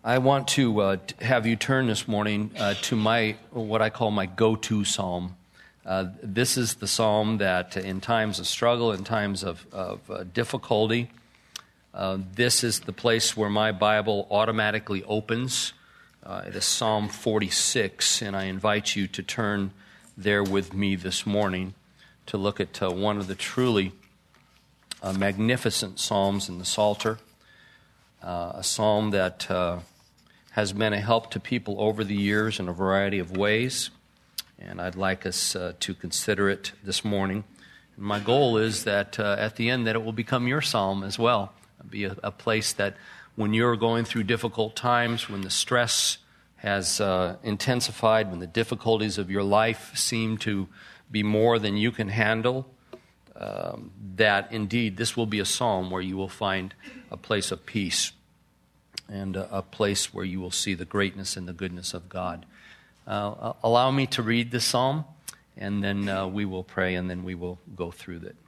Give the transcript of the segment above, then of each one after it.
I want to have you turn this morning to what I call my go-to psalm. This is the psalm that in times of struggle, in times of difficulty, this is the place where my Bible automatically opens. It is Psalm 46, and I invite you to turn there with me this morning to look at one of the truly magnificent psalms in the Psalter, a psalm that has been a help to people over the years in a variety of ways, and I'd like us to consider it this morning. And my goal is that at the end that it will become your psalm as well. It'll be a place that when you're going through difficult times, when the stress has intensified, when the difficulties of your life seem to be more than you can handle, that indeed this will be a psalm where you will find a place of peace and a place where you will see the greatness and the goodness of God. Allow me to read the psalm, and then we will pray, and then we will go through it.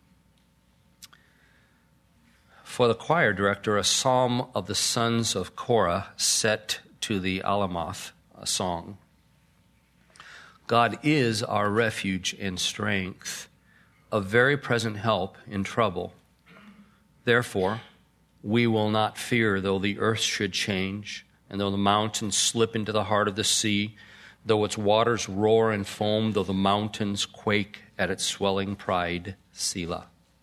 For the choir director, a psalm of the sons of Korah set to the Alamoth, a song. God is our refuge and strength, a very present help in trouble. Therefore, we will not fear, though the earth should change, and though the mountains slip into the heart of the sea, though its waters roar and foam, though the mountains quake at its swelling pride. Selah.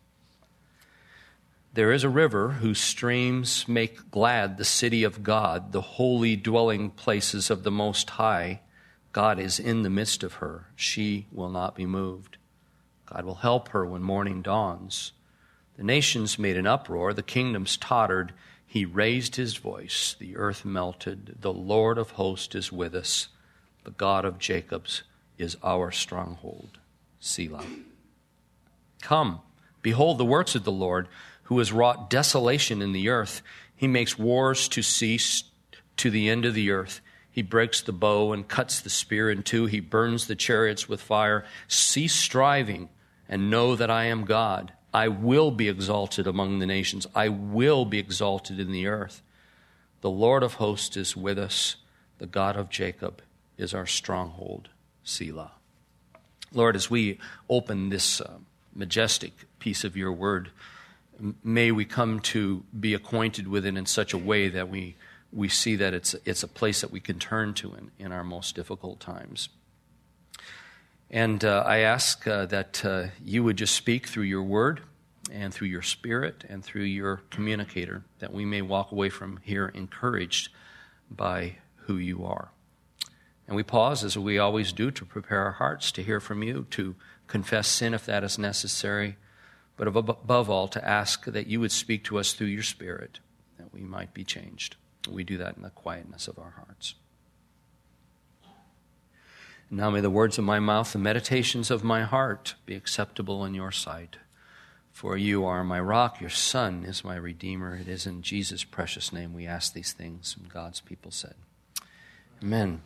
There is a river whose streams make glad the city of God, the holy dwelling places of the Most High. God is in the midst of her. She will not be moved. God will help her when morning dawns. The nations made an uproar, the kingdoms tottered. He raised his voice, the earth melted. The Lord of hosts is with us. The God of Jacob is our stronghold. Selah. Come, behold the works of the Lord, who has wrought desolation in the earth. He makes wars to cease to the end of the earth. He breaks the bow and cuts the spear in two. He burns the chariots with fire. Cease striving and know that I am God. I will be exalted among the nations. I will be exalted in the earth. The Lord of hosts is with us. The God of Jacob is our stronghold. Selah. Lord, as we open this majestic piece of your word, may we come to be acquainted with it in such a way that we see that it's a place that we can turn to in our most difficult times. And I ask that you would just speak through your word and through your spirit and through your communicator, that we may walk away from here encouraged by who you are. And we pause, as we always do, to prepare our hearts to hear from you, to confess sin if that is necessary, but above all, to ask that you would speak to us through your spirit, that we might be changed. We do that in the quietness of our hearts. Now may the words of my mouth, the meditations of my heart be acceptable in your sight. For you are my rock, your Son is my Redeemer. It is in Jesus' precious name we ask these things. And God's people said, Amen.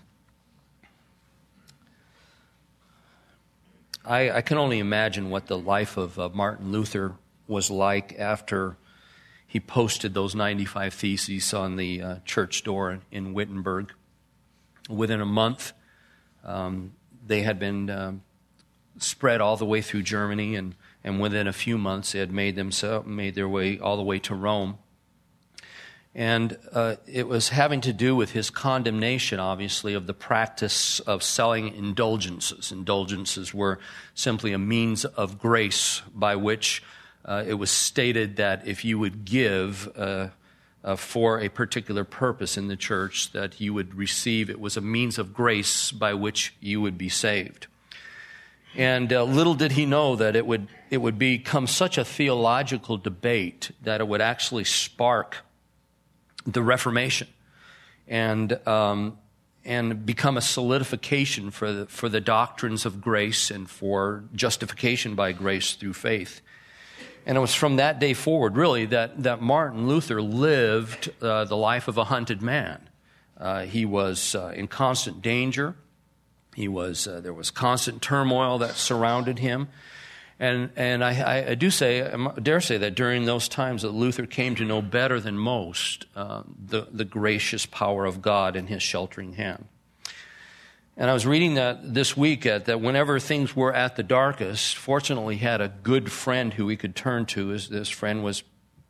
I can only imagine what the life of Martin Luther was like after he posted those 95 Theses on the church door in Wittenberg. Within a month, they had been spread all the way through Germany, and within a few months they had made their way all the way to Rome. And it was having to do with his condemnation, obviously, of the practice of selling indulgences. Indulgences were simply a means of grace by which it was stated that if you would give for a particular purpose in the church, that you would receive. It was a means of grace by which you would be saved. And little did he know that it would become such a theological debate that it would actually spark the Reformation and become a solidification for the doctrines of grace and for justification by grace through faith. And it was from that day forward, really, that Martin Luther lived the life of a hunted man. He was in constant danger. There was constant turmoil that surrounded him. And I dare say that during those times that Luther came to know better than most the gracious power of God in his sheltering hand. And I was reading that this week that whenever things were at the darkest, fortunately he had a good friend who he could turn to. This friend was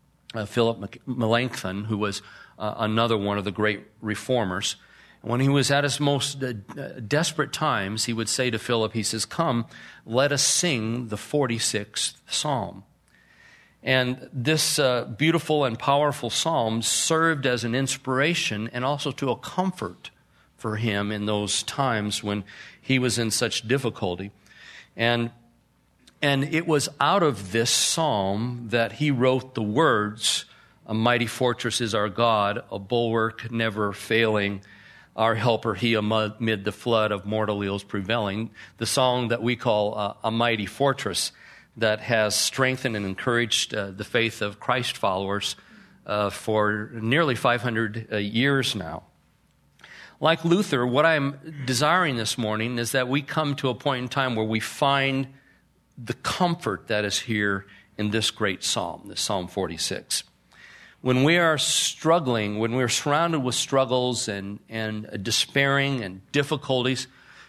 Philip Melanchthon, who was another one of the great reformers. When he was at his most desperate times, he would say to Philip, he says, "Come, let us sing the 46th Psalm." And this beautiful and powerful psalm served as an inspiration and also to a comfort for him in those times when he was in such difficulty. And it was out of this psalm that he wrote the words, "A mighty fortress is our God, a bulwark never failing. Our helper, he amid the flood of mortal ills prevailing," the song that we call A Mighty Fortress, that has strengthened and encouraged the faith of Christ followers for nearly 500 years now. Like Luther, what I'm desiring this morning is that we come to a point in time where we find the comfort that is here in this great psalm, this Psalm 46. When we are struggling, when we're surrounded with struggles and despairing and difficulties,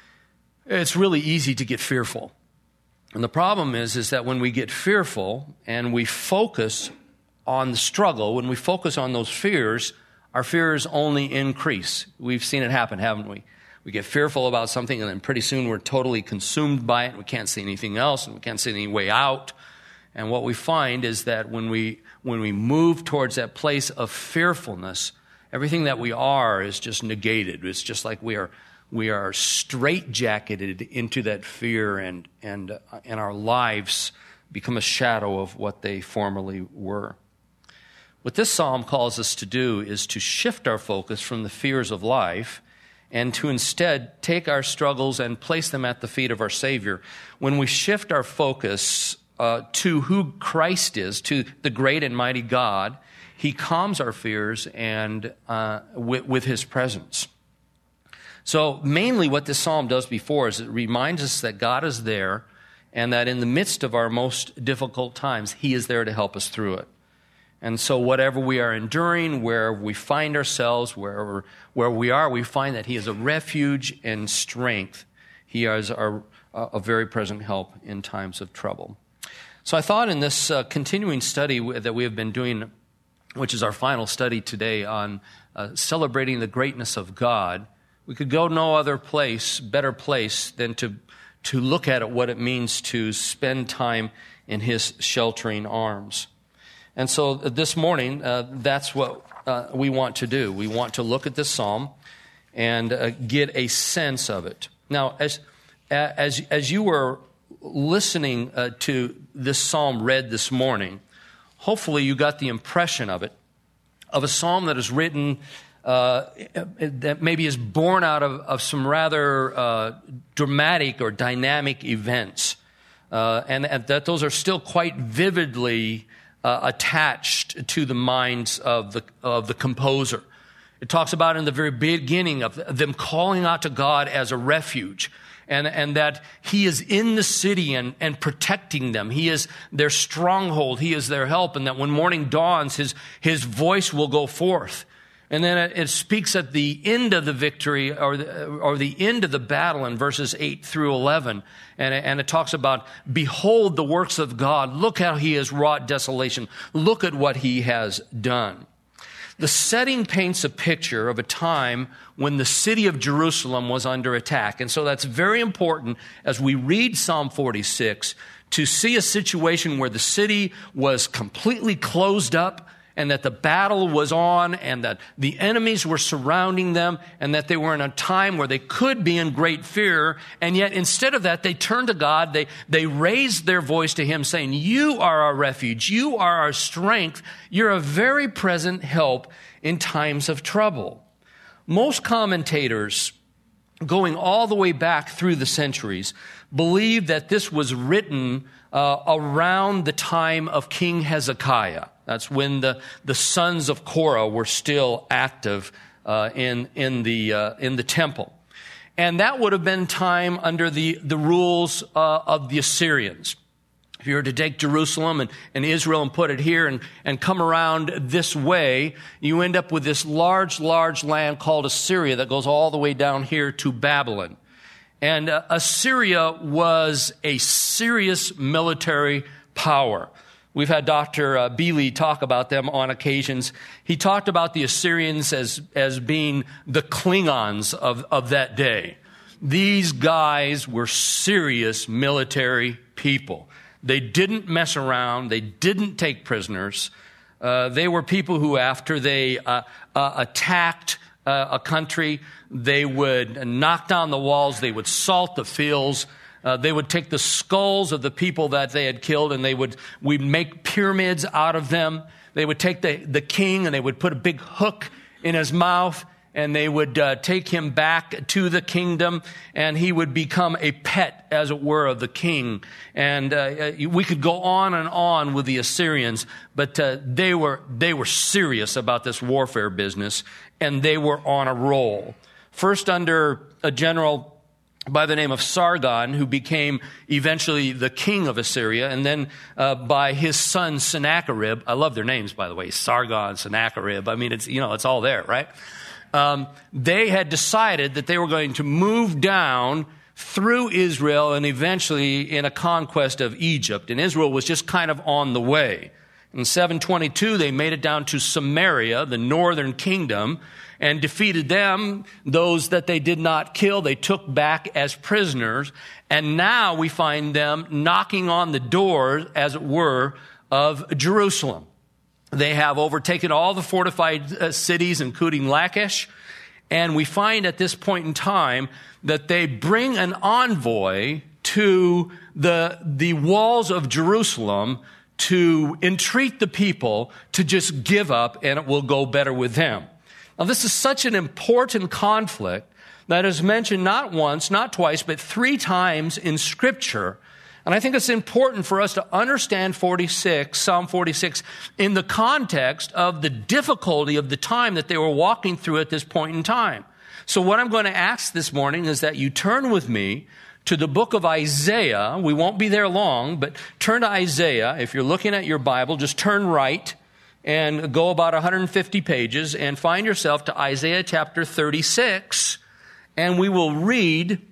it's really easy to get fearful. And the problem is that when we get fearful and we focus on the struggle, when we focus on those fears, our fears only increase. We've seen it happen, haven't we? We get fearful about something and then pretty soon we're totally consumed by it. We can't see anything else and we can't see any way out. And what we find is that when we move towards that place of fearfulness, everything that we are is just negated. It's just like we are straitjacketed into that fear, and our lives become a shadow of what they formerly were. What this psalm calls us to do is to shift our focus from the fears of life and to instead take our struggles and place them at the feet of our Savior. When we shift our focus to who Christ is, to the great and mighty God, he calms our fears and with his presence. So mainly what this psalm does before is it reminds us that God is there and that in the midst of our most difficult times, he is there to help us through it. And so whatever we are enduring, where we find ourselves, where we are, we find that he is a refuge and strength. He is a very present help in times of trouble. So I thought in this continuing study that we have been doing, which is our final study today on celebrating the greatness of God, we could go no other place, better place than to look at what it means to spend time in his sheltering arms. And so this morning, that's what we want to do. We want to look at this psalm and get a sense of it. Now, as you were listening to this psalm read this morning, hopefully you got the impression of a psalm that is written that maybe is born out of some rather dramatic or dynamic events, and that those are still quite vividly attached to the minds of the composer. It talks about in the very beginning of them calling out to God as a refuge, and that he is in the city and protecting them. He is their stronghold. He is their help, and that when morning dawns, his voice will go forth. And then it speaks at the end of the victory or the end of the battle in verses 8 through 11. And it talks about, behold the works of God. Look how he has wrought desolation. Look at what he has done. The setting paints a picture of a time when the city of Jerusalem was under attack. And so that's very important as we read Psalm 46 to see a situation where the city was completely closed up, and that the battle was on, and that the enemies were surrounding them, and that they were in a time where they could be in great fear. And yet instead of that, they turned to God. They raised their voice to him, saying, you are our refuge. You are our strength. You're a very present help in times of trouble. Most commentators, going all the way back through the centuries, believe that this was written around the time of King Hezekiah. That's when the sons of Korah were still active in the temple. And that would have been time under the rules of the Assyrians. If you were to take Jerusalem and Israel and put it here and come around this way, you end up with this large land called Assyria that goes all the way down here to Babylon. And Assyria was a serious military power. We've had Dr. Bealey talk about them on occasions. He talked about the Assyrians as being the Klingons of that day. These guys were serious military people. They didn't mess around. They didn't take prisoners. They were people who, after they attacked a country, they would knock down the walls. They would salt the fields. They would take the skulls of the people that they had killed, and we'd make pyramids out of them. They would take the king, and they would put a big hook in his mouth, and they would take him back to the kingdom, and he would become a pet, as it were, of the king. And we could go on and on with the Assyrians, but they were serious about this warfare business, and they were on a roll. First under a general by the name of Sargon, who became eventually the king of Assyria, and then by his son Sennacherib. I love their names, by the way, Sargon, Sennacherib. I mean, it's all there, right? They had decided that they were going to move down through Israel and eventually in a conquest of Egypt. And Israel was just kind of on the way. In 722, they made it down to Samaria, the northern kingdom, and defeated them. Those that they did not kill, they took back as prisoners. And now we find them knocking on the doors, as it were, of Jerusalem. They have overtaken all the fortified cities, including Lachish. And we find at this point in time that they bring an envoy to the walls of Jerusalem to entreat the people to just give up, and it will go better with them. Now, this is such an important conflict that is mentioned not once, not twice, but 3 times in Scripture. And I think it's important for us to understand Psalm 46, in the context of the difficulty of the time that they were walking through at this point in time. So what I'm going to ask this morning is that you turn with me to the book of Isaiah. We won't be there long, but turn to Isaiah. If you're looking at your Bible, just turn right and go about 150 pages and find yourself to Isaiah chapter 36, and we will read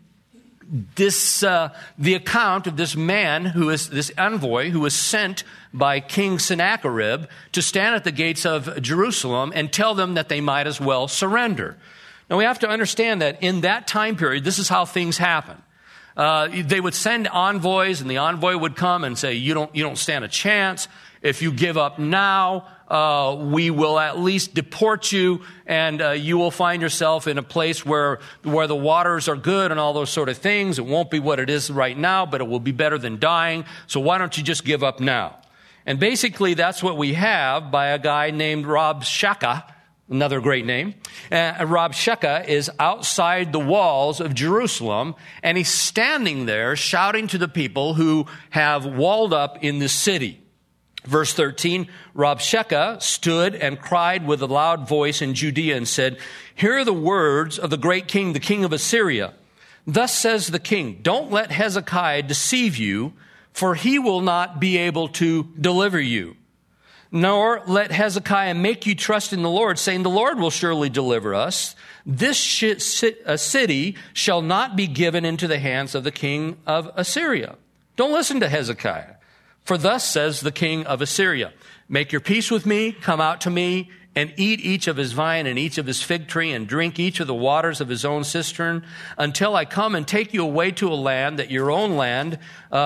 the account of this man who is this envoy who was sent by King Sennacherib to stand at the gates of Jerusalem and tell them that they might as well surrender. Now we have to understand that in that time period, this is how things happen. They would send envoys, and the envoy would come and say, you don't stand a chance. If you give up now, we will at least deport you, and you will find yourself in a place where the waters are good and all those sort of things. It won't be what it is right now, but it will be better than dying. So why don't you just give up now? And basically that's what we have by a guy named Rabshakeh, another great name. Rabshakeh is outside the walls of Jerusalem, and he's standing there shouting to the people who have walled up in the city. Verse 13, Rabshakeh stood and cried with a loud voice in Judea and said, "Hear the words of the great king, the king of Assyria. Thus says the king, don't let Hezekiah deceive you, for he will not be able to deliver you. Nor let Hezekiah make you trust in the Lord, saying, the Lord will surely deliver us. This city shall not be given into the hands of the king of Assyria." Don't listen to Hezekiah. For thus says the king of Assyria, "Make your peace with me, come out to me, and eat each of his vine and each of his fig tree, and drink each of the waters of his own cistern, until I come and take you away to a land that your own land,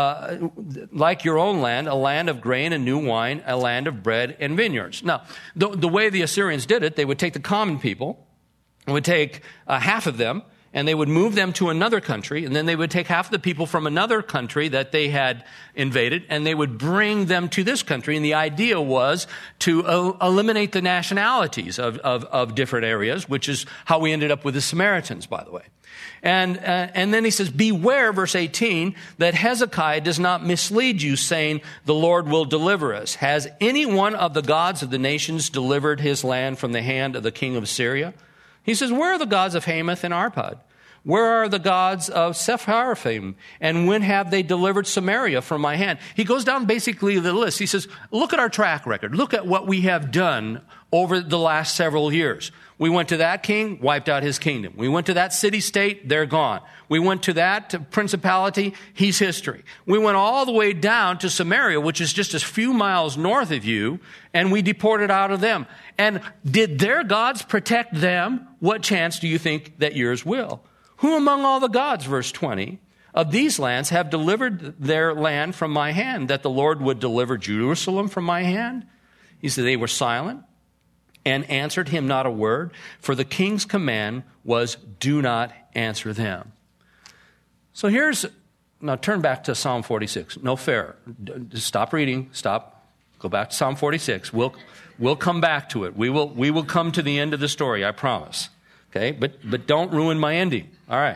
like your own land, a land of grain and new wine, a land of bread and vineyards." Now, the way the Assyrians did it, they would take the common people, would take half of them, and they would move them to another country, and then they would take half of the people from another country that they had invaded, and they would bring them to this country. And the idea was to eliminate the nationalities of different areas, which is how we ended up with the Samaritans, by the way. And then he says, "Beware," verse 18, "that Hezekiah does not mislead you, saying, the Lord will deliver us. Has any one of the gods of the nations delivered his land from the hand of the king of Assyria?" He says, "Where are the gods of Hamath and Arpad? Where are the gods of Sepharvaim? And when have they delivered Samaria from my hand? He goes down basically the list. He says, look at our track record. Look at what we have done over the last several years. We went to that king, wiped out his kingdom. We went to that city-state, they're gone. We went to that principality, he's history. We went all the way down to Samaria, which is just a few miles north of you, and we deported out of them. And did their gods protect them? What chance do you think that yours will? Who among all the gods, verse 20, of these lands have delivered their land from my hand, that the Lord would deliver Jerusalem from my hand? He said, they were silent and answered him not a word, for the king's command was, do not answer them. So now turn back to Psalm 46. No fair. Stop reading. Stop. Go back to Psalm 46. We'll come back to it. We will come to the end of the story, I promise. Okay? But don't ruin my ending. All right.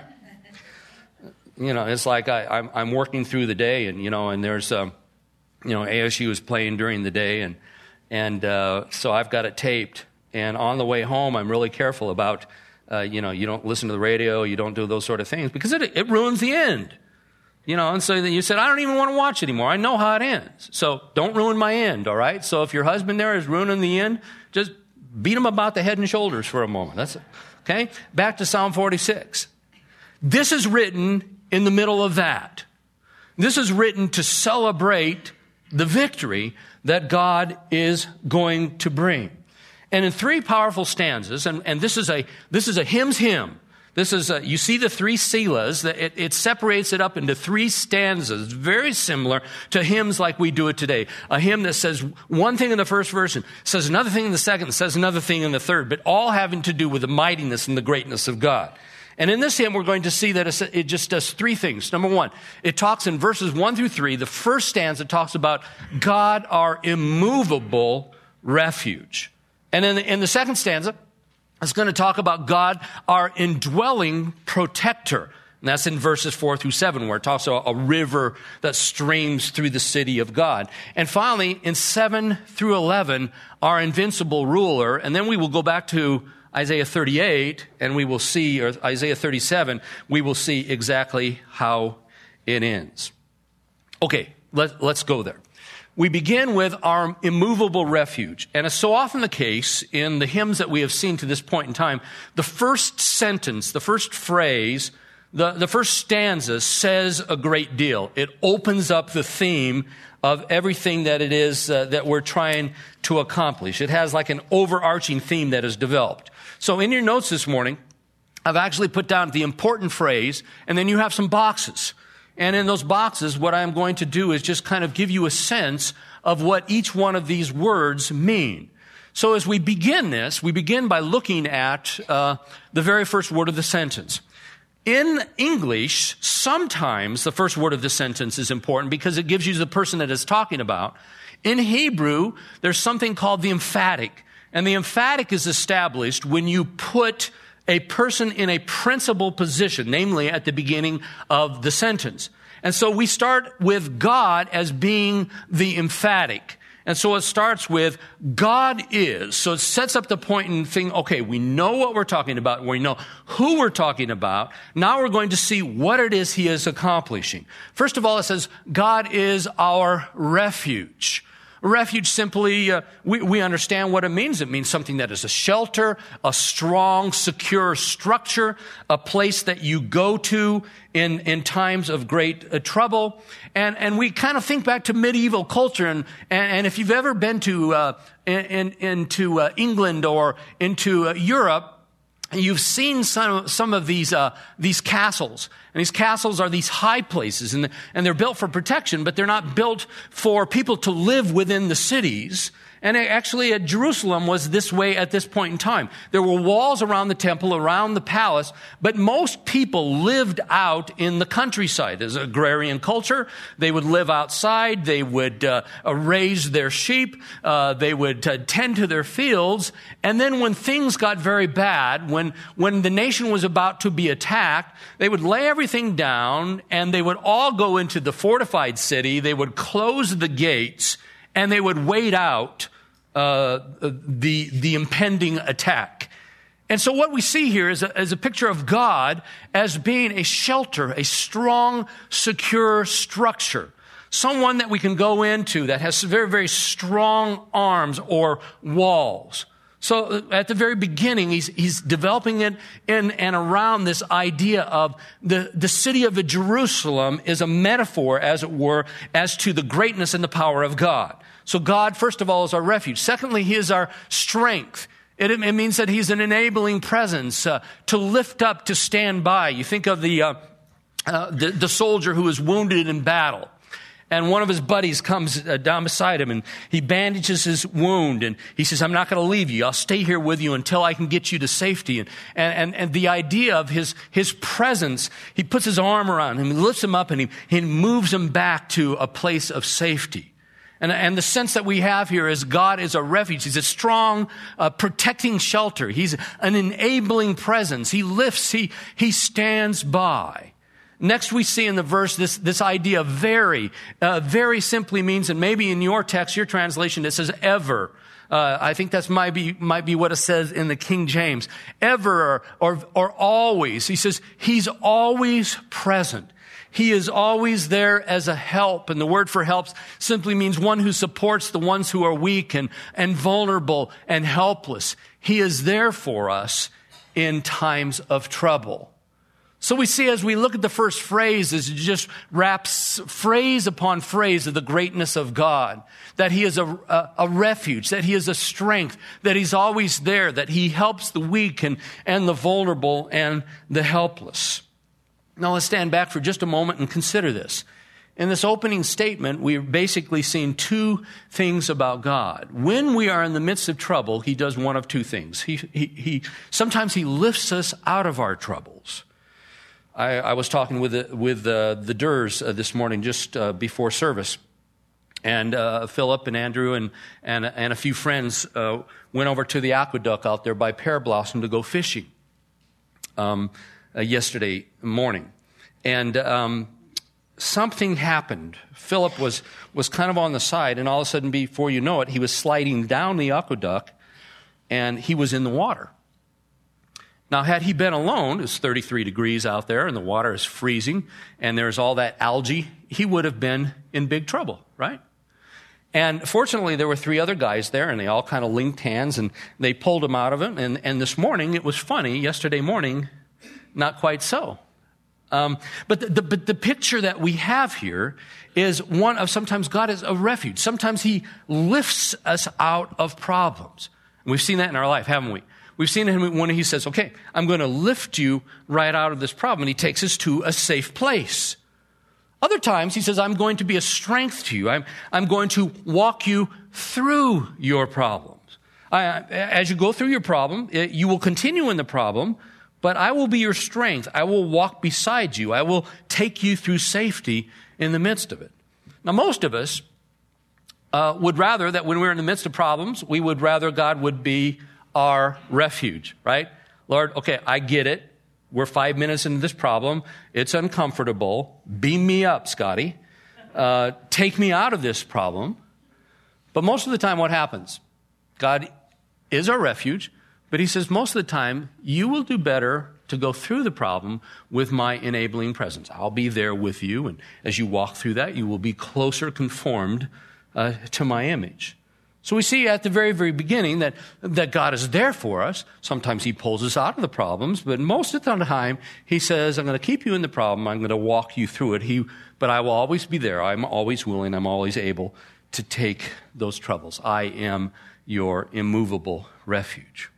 It's like I'm working through the day, and there's ASU is playing during the day, and so I've got it taped. And on the way home, I'm really careful about, you don't listen to the radio, you don't do those sort of things, because it ruins the end. And so you said, I don't even want to watch anymore. I know how it ends. So don't ruin my end, all right? So if your husband there is ruining the end, just beat him about the head and shoulders for a moment. That's it. Okay? Back to Psalm 46. This is written in the middle of that. This is written to celebrate the victory that God is going to bring. And in three powerful stanzas, and this is a hymn's hymn. This is you see the three selahs. It separates it up into three stanzas, very similar to hymns like we do it today. A hymn that says one thing in the first verse and says another thing in the second and says another thing in the third, but all having to do with the mightiness and the greatness of God. And in this hymn, we're going to see that it just does three things. Number one, it talks in verses 1 through 3. The first stanza talks about God, our immovable refuge. And in the second stanza, it's going to talk about God, our indwelling protector. And that's in verses 4 through 7, where it talks about a river that streams through the city of God. And finally, in 7 through 11, our invincible ruler. And then we will go back to Isaiah 38, and we will see, or Isaiah 37, we will see exactly how it ends. Okay, let's go there. We begin with our immovable refuge. And as so often the case in the hymns that we have seen to this point in time, the first sentence, the first phrase, the first stanza says a great deal. It opens up the theme of everything that it is that we're trying to accomplish. It has like an overarching theme that is developed. So in your notes this morning, I've actually put down the important phrase, and then you have some boxes. And in those boxes, what I'm going to do is just kind of give you a sense of what each one of these words mean. So as we begin this, we begin by looking at the very first word of the sentence. In English, sometimes the first word of the sentence is important because it gives you the person that it's talking about. In Hebrew, there's something called the emphatic. And the emphatic is established when you put a person in a principal position, namely at the beginning of the sentence. And so we start with God as being the emphatic. And so it starts with God is. So it sets up the point and thing, okay, we know what we're talking about. We know who we're talking about. Now we're going to see what it is he is accomplishing. First of all, it says God is our refuge. Refuge simply, we understand what it means. It means something that is a shelter, a strong, secure structure, a place that you go to in times of great trouble. And we kind of think back to medieval culture. And if you've ever been to into England or into Europe, you've seen some of these castles. And these castles are these high places, and they're built for protection, but they're not built for people to live within the cities. And actually, at Jerusalem was this way at this point in time. There were walls around the temple, around the palace, but most people lived out in the countryside. As an agrarian culture, they would live outside. They would raise their sheep. They would tend to their fields. And then when things got very bad, when the nation was about to be attacked, they would lay everything down, and they would all go into the fortified city. They would close the gates, and they would wait out the impending attack. And so what we see here is a picture of God as being a shelter, a strong, secure structure. Someone that we can go into that has very, very strong arms or walls. So at the very beginning, he's developing it in and around this idea of the city of Jerusalem is a metaphor, as it were, as to the greatness and the power of God. So God, first of all, is our refuge. Secondly, he is our strength. It means that he's an enabling presence to lift up, to stand by. You think of the soldier who is wounded in battle. And one of his buddies comes down beside him and he bandages his wound and he says, I'm not going to leave you. I'll stay here with you until I can get you to safety. And the idea of his presence, he puts his arm around him, he lifts him up and he moves him back to a place of safety. And the sense that we have here is God is a refuge. He's a strong, protecting shelter. He's an enabling presence. He lifts, he stands by. Next, we see in the verse this idea of very. Very simply means, and maybe in your text, your translation, it says ever. I think that might be what it says in the King James. Ever or always. He says he's always present. He is always there as a help. And the word for help simply means one who supports the ones who are weak and vulnerable and helpless. He is there for us in times of trouble. So we see as we look at the first phrase, as it just wraps phrase upon phrase of the greatness of God, that he is a refuge, that he is a strength, that he's always there, that he helps the weak and the vulnerable and the helpless. Now let's stand back for just a moment and consider this. In this opening statement, we're basically seeing two things about God. When we are in the midst of trouble, he does one of two things. Sometimes he lifts us out of our troubles. I was talking with the Durs this morning just before service, and Philip and Andrew and a few friends went over to the aqueduct out there by Pear Blossom to go fishing yesterday morning, and something happened. Philip was kind of on the side, and all of a sudden, before you know it, he was sliding down the aqueduct, and he was in the water. Now, had he been alone, it's 33 degrees out there and the water is freezing and there's all that algae, he would have been in big trouble, right? And fortunately, there were three other guys there and they all kind of linked hands and they pulled him out of it. And this morning, it was funny. Yesterday morning, not quite so. But the picture that we have here is one of sometimes God is a refuge. Sometimes he lifts us out of problems. And we've seen that in our life, haven't we? We've seen him when he says, okay, I'm going to lift you right out of this problem. And he takes us to a safe place. Other times he says, I'm going to be a strength to you. I'm going to walk you through your problems. As you go through your problem, you will continue in the problem, but I will be your strength. I will walk beside you. I will take you through safety in the midst of it. Now, most of us would rather that when we're in the midst of problems, we would rather God would be our refuge, right? Lord, okay, I get it. We're 5 minutes into this problem. It's uncomfortable. Beam me up, Scotty. Take me out of this problem. But most of the time, what happens? God is our refuge, but he says most of the time, you will do better to go through the problem with my enabling presence. I'll be there with you, and as you walk through that, you will be closer conformed to my image. So we see at the very, very beginning that God is there for us. Sometimes he pulls us out of the problems, but most of the time he says, I'm going to keep you in the problem. I'm going to walk you through it. But I will always be there. I'm always willing. I'm always able to take those troubles. I am your immovable refuge.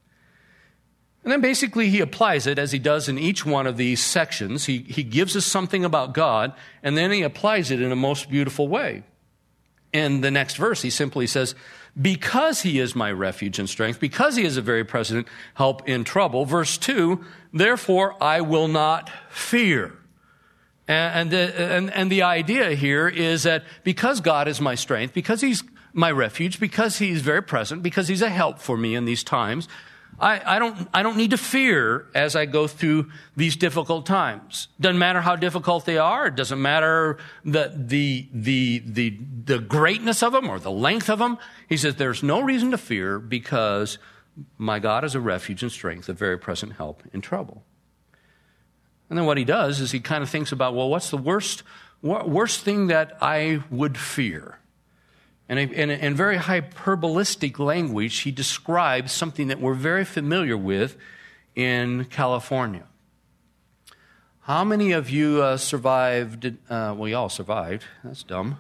And then basically he applies it as he does in each one of these sections. He gives us something about God, and then he applies it in a most beautiful way. In the next verse, he simply says, because he is my refuge and strength, because he is a very present help in trouble. Verse 2, therefore I will not fear. And the idea here is that because God is my strength, because he's my refuge, because he's very present, because he's a help for me in these times, I don't need to fear as I go through these difficult times. Doesn't matter how difficult they are. It doesn't matter the greatness of them or the length of them. He says there's no reason to fear because My God is a refuge and strength, a very present help in trouble. And then what he does is he kind of thinks about, well, what's the worst thing that I would fear? And in very hyperbolistic language, he describes something that we're very familiar with in California. How many of you survived? Well, you all survived. That's dumb.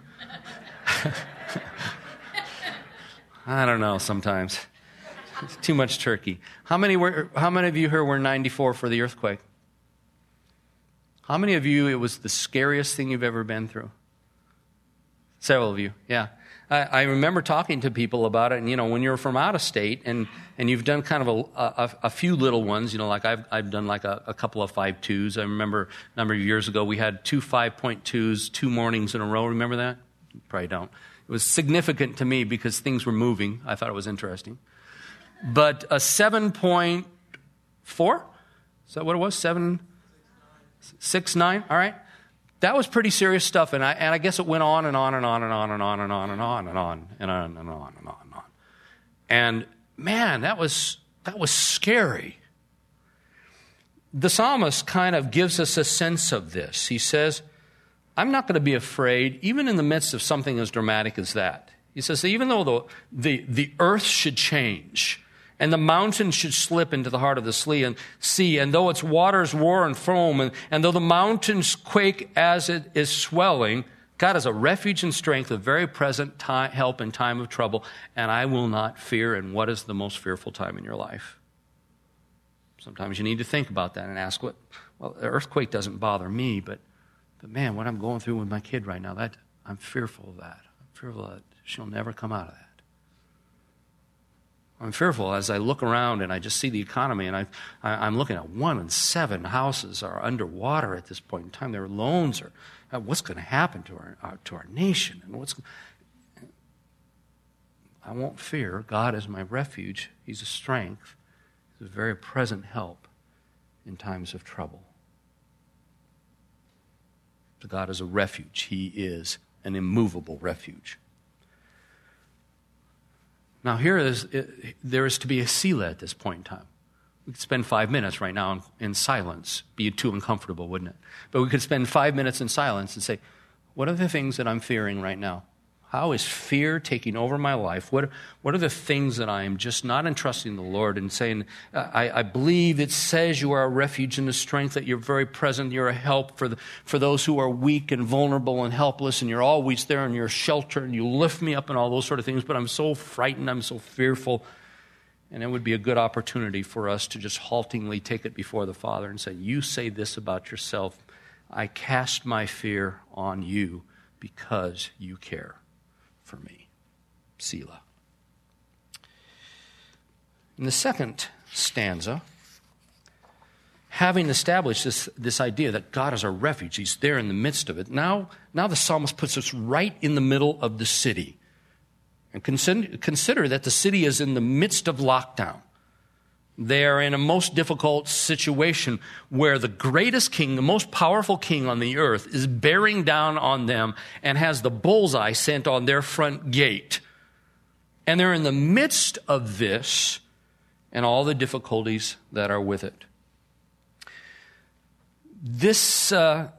I don't know sometimes. It's too much turkey. How many of you here were 94 for the earthquake? How many of you, it was the scariest thing you've ever been through? Several of you, yeah. I remember talking to people about it, and, when you're from out of state and you've done kind of a few little ones, like I've done like a couple of 5.2s. I remember a number of years ago we had 2 5.2s 2 mornings in a row. Remember that? You probably don't. It was significant to me because things were moving. I thought it was interesting. But a 7.4? Is that what it was? 6.9? All right. That was pretty serious stuff, and I guess it went on and on and on and on and on and on and on and on and on and on and on and on. And man, that was scary. The psalmist kind of gives us a sense of this. He says, I'm not going to be afraid, even in the midst of something as dramatic as that. He says, even though the earth should change, and the mountains should slip into the heart of the sea, and though its waters roar and foam, and though the mountains quake as it is swelling, God is a refuge and strength, a very present help in time of trouble, and I will not fear. And what is the most fearful time in your life? Sometimes you need to think about that and ask, well, the earthquake doesn't bother me, but man, what I'm going through with my kid right now, I'm fearful of that. I'm fearful that she'll never come out of that. I'm fearful as I look around and I just see the economy, and I'm looking at 1 in 7 houses are underwater at this point in time. Their loans are. What's going to happen to our nation? And I won't fear. God is my refuge. He's a strength. He's a very present help in times of trouble. So God is a refuge. He is an immovable refuge. Now there is to be a Selah at this point in time. We could spend 5 minutes right now in silence. Be too uncomfortable, wouldn't it? But we could spend 5 minutes in silence and say, what are the things that I'm fearing right now? How is fear taking over my life? What are the things that I am just not entrusting the Lord and saying, I believe it says you are a refuge and a strength, that you're very present, you're a help for those who are weak and vulnerable and helpless, and you're always there and you're a shelter and you lift me up and all those sort of things, but I'm so frightened, I'm so fearful. And it would be a good opportunity for us to just haltingly take it before the Father and say, you say this about yourself. I cast my fear on you because you care for me. Selah. In the second stanza, having established this idea that God is our refuge, He's there in the midst of it, now the psalmist puts us right in the middle of the city. And consider that the city is in the midst of lockdown. They are in a most difficult situation where the greatest king, the most powerful king on the earth, is bearing down on them and has the bullseye sent on their front gate. And they're in the midst of this and all the difficulties that are with it. This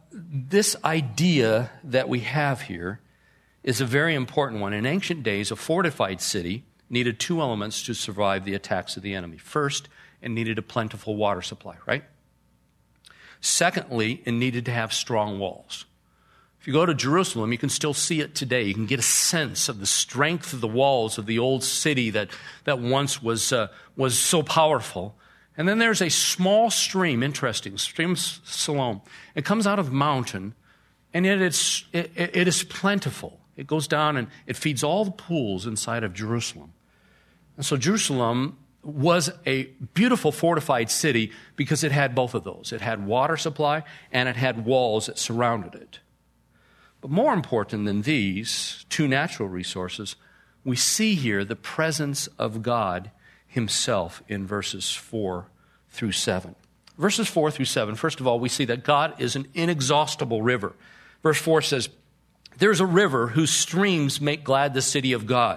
idea that we have here is a very important one. In ancient days, a fortified city needed 2 elements to survive the attacks of the enemy. First, it needed a plentiful water supply, right? Secondly, it needed to have strong walls. If you go to Jerusalem, you can still see it today. You can get a sense of the strength of the walls of the old city that once was so powerful. And then there's a small stream, interesting, stream Siloam. It comes out of the mountain, and it is plentiful. It goes down and it feeds all the pools inside of Jerusalem. And so Jerusalem was a beautiful fortified city because it had both of those. It had water supply and it had walls that surrounded it. But more important than these 2 natural resources, we see here the presence of God Himself in verses 4 through 7. Verses 4 through 7, first of all, we see that God is an inexhaustible river. Verse 4 says, there's a river whose streams make glad the city of God.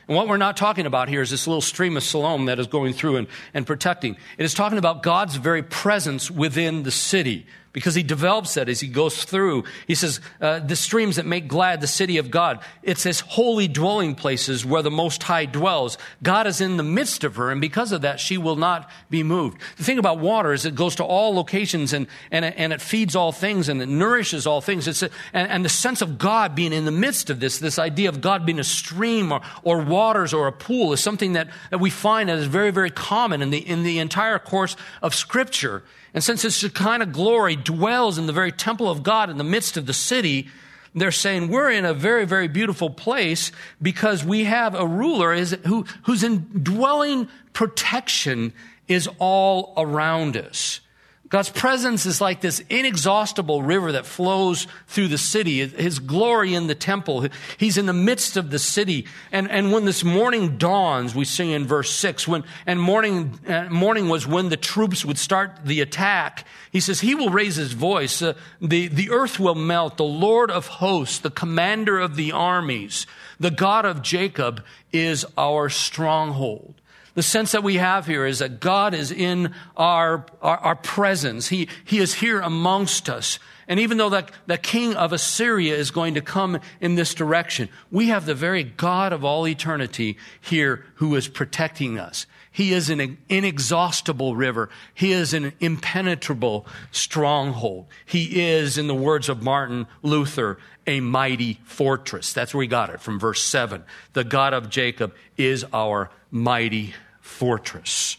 And what we're not talking about here is this little stream of Siloam that is going through and protecting. It is talking about God's very presence within the city, because he develops that as he goes through. He says, the streams that make glad the city of God. It's his holy dwelling places where the Most High dwells. God is in the midst of her, and because of that, she will not be moved. The thing about water is it goes to all locations, and it feeds all things, and it nourishes all things. And the sense of God being in the midst of this idea of God being a stream or waters or a pool is something that we find that is very, very common in the entire course of Scripture. And since this Shekinah glory dwells in the very temple of God in the midst of the city, they're saying we're in a very, very beautiful place because we have a ruler whose indwelling protection is all around us. God's presence is like this inexhaustible river that flows through the city. His glory in the temple. He's in the midst of the city. And when this morning dawns, we sing in verse 6, morning was when the troops would start the attack. He says, he will raise his voice. The earth will melt. The Lord of hosts, the commander of the armies, the God of Jacob is our stronghold. The sense that we have here is that God is in our presence. He is here amongst us. And even though the king of Assyria is going to come in this direction, we have the very God of all eternity here who is protecting us. He is an inexhaustible river. He is an impenetrable stronghold. He is, in the words of Martin Luther, a mighty fortress. That's where we got it, from verse 7. The God of Jacob is our mighty fortress.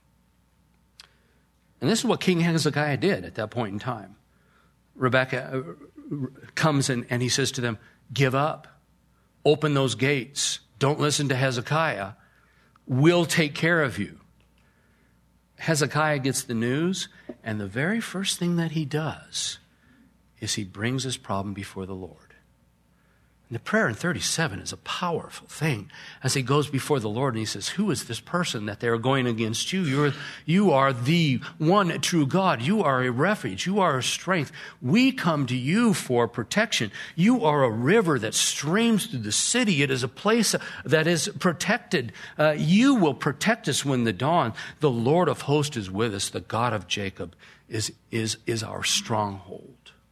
And this is what King Hezekiah did at that point in time. Rebecca comes and he says to them, give up. Open those gates. Don't listen to Hezekiah. We'll take care of you. Hezekiah gets the news, and the very first thing that he does is he brings his problem before the Lord. And the prayer in 37 is a powerful thing as he goes before the Lord and he says, who is this person that they're going against you? You are the one true God. You are a refuge. You are a strength. We come to you for protection. You are a river that streams through the city. It is a place that is protected. You will protect us when the dawn. The Lord of hosts is with us. The God of Jacob is our stronghold.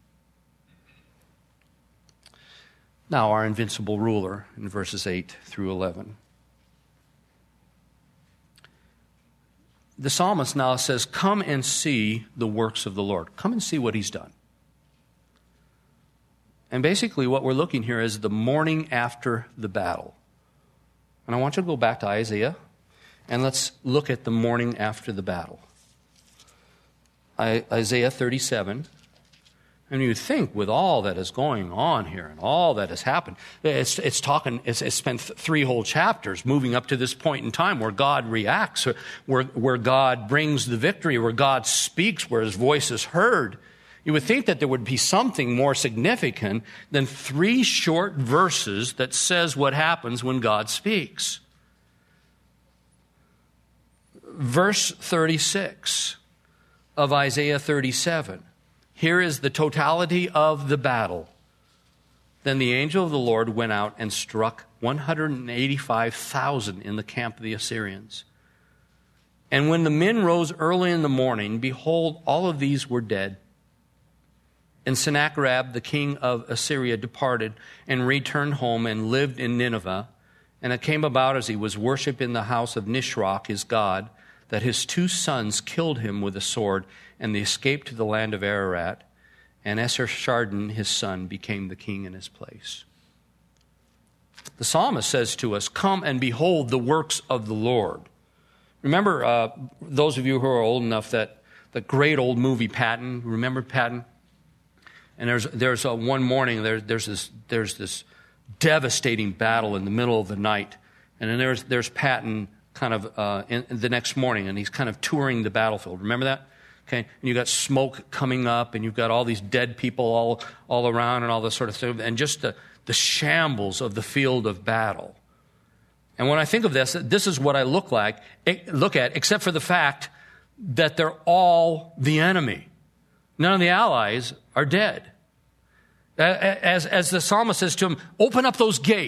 Now, our invincible ruler in verses 8 through 11. The psalmist now says, come and see the works of the Lord. Come and see what he's done. And basically what we're looking here is the morning after the battle. And I want you to go back to Isaiah, and let's look at the morning after the battle. Isaiah 37. And you think with all that is going on here and all that has happened, it's spent 3 whole chapters moving up to this point in time where God reacts, where God brings the victory, where God speaks, where his voice is heard. You would think that there would be something more significant than 3 short verses that says what happens when God speaks. Verse 36 of Isaiah 37. Here is the totality of the battle. Then the angel of the Lord went out and struck 185,000 in the camp of the Assyrians. And when the men rose early in the morning, behold, all of these were dead. And Sennacherib, the king of Assyria, departed and returned home and lived in Nineveh. And it came about as he was worshipped in the house of Nisroch, his god, that his 2 sons killed him with a sword, and they escaped to the land of Ararat, and Esarhaddon, his son, became the king in his place. The psalmist says to us, come and behold the works of the Lord. Remember, those of you who are old enough, that the great old movie Patton, remember Patton? And there's one morning, there's this devastating battle in the middle of the night, and then there's Patton kind of in the next morning, and he's kind of touring the battlefield. Remember that? Okay, and you've got smoke coming up, and you've got all these dead people all around and all this sort of thing, and just the shambles of the field of battle. And when I think of this is what I look at, except for the fact that they're all the enemy. None of the allies are dead. As the psalmist says to him, open up those gates,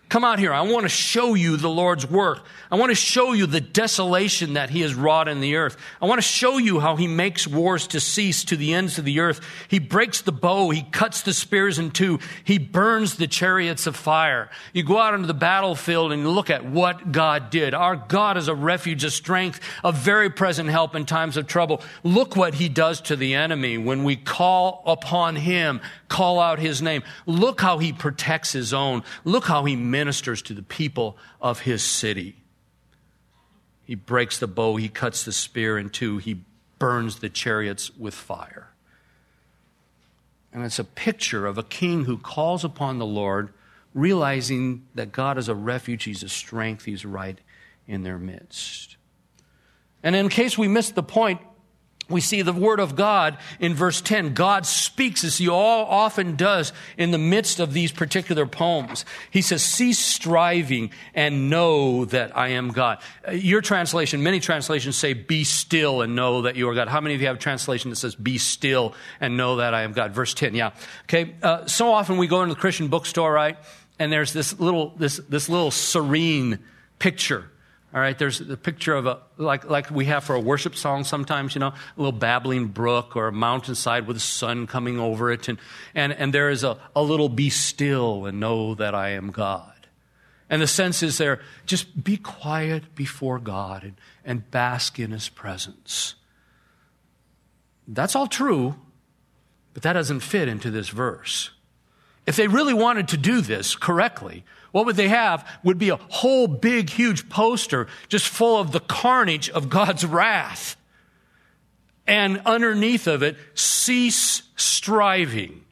Come out here. I want to show you the Lord's work. I want to show you the desolation that he has wrought in the earth. I want to show you how he makes wars to cease to the ends of the earth. He breaks the bow. He cuts the spears in two. He burns the chariots of fire. You go out into the battlefield and you look at what God did. Our God is a refuge, a strength, a very present help in times of trouble. Look what he does to the enemy when we call upon him, call out his name. Look how he protects his own. Look how he ministers to the people of his city. He breaks the bow. He cuts the spear in two. He burns the chariots with fire. And it's a picture of a king who calls upon the Lord, realizing that God is a refuge. He's a strength. He's right in their midst. And in case we missed the point, we see the word of God in verse 10. God speaks as he often does in the midst of these particular poems. He says, cease striving and know that I am God. Your translation, many translations say, be still and know that you are God. How many of you have a translation that says, be still and know that I am God? Verse 10, yeah. Okay, so often we go into the Christian bookstore, right? And there's this little serene picture. All right, there's the picture of like we have for a worship song sometimes, a little babbling brook or a mountainside with the sun coming over it. And there is a little be still and know that I am God. And the sense is there, just be quiet before God and bask in his presence. That's all true, but that doesn't fit into this verse. If they really wanted to do this correctly, what would they have would be a whole big, huge poster just full of the carnage of God's wrath. And underneath of it, cease striving.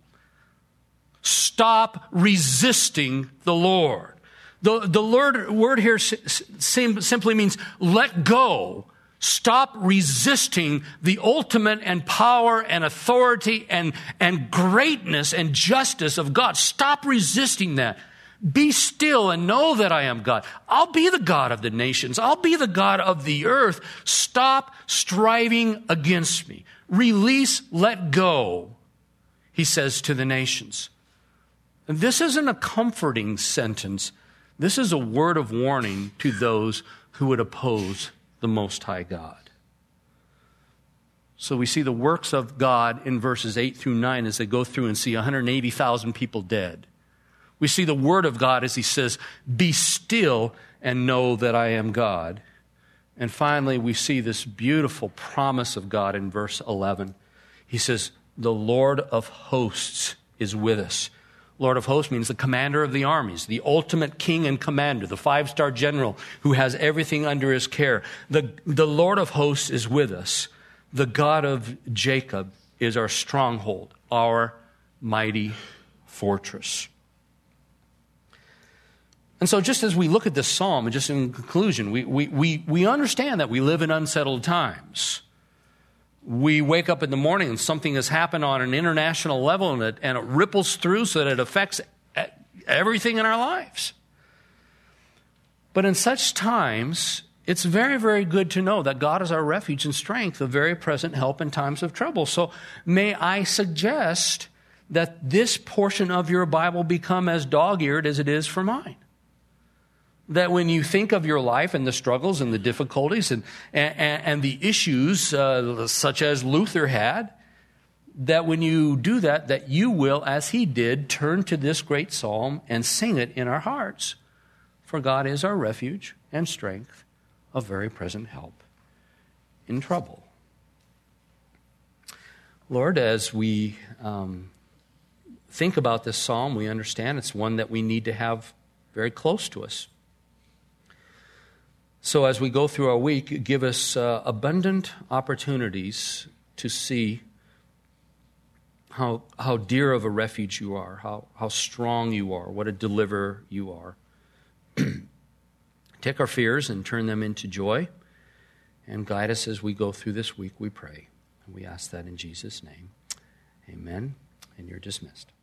Stop resisting the Lord. The word here simply means let go. Stop resisting the ultimate and power and authority and greatness and justice of God. Stop resisting that. Be still and know that I am God. I'll be the God of the nations. I'll be the God of the earth. Stop striving against me. Release, let go, he says to the nations. And this isn't a comforting sentence. This is a word of warning to those who would oppose the Most High God. So we see the works of God in verses 8 through 9 as they go through and see 180,000 people dead. We see the word of God as he says, be still and know that I am God. And finally, we see this beautiful promise of God in verse 11. He says, the Lord of hosts is with us. Lord of hosts means the commander of the armies, the ultimate king and commander, the 5-star general who has everything under his care. The Lord of hosts is with us. The God of Jacob is our stronghold, our mighty fortress. And so just as we look at this psalm, and just in conclusion, we understand that we live in unsettled times. We wake up in the morning and something has happened on an international level and it ripples through so that it affects everything in our lives. But in such times, it's very, very good to know that God is our refuge and strength, a very present help in times of trouble. So may I suggest that this portion of your Bible become as dog-eared as it is for mine. That when you think of your life and the struggles and the difficulties and the issues such as Luther had, that when you do that, that you will, as he did, turn to this great psalm and sing it in our hearts. For God is our refuge and strength, a very present help in trouble. Lord, as we think about this psalm, we understand it's one that we need to have very close to us. So as we go through our week, give us abundant opportunities to see how dear of a refuge you are, how strong you are, what a deliverer you are. Take our fears and turn them into joy, and guide us as we go through this week, we pray. And we ask that in Jesus' name. Amen. And you're dismissed.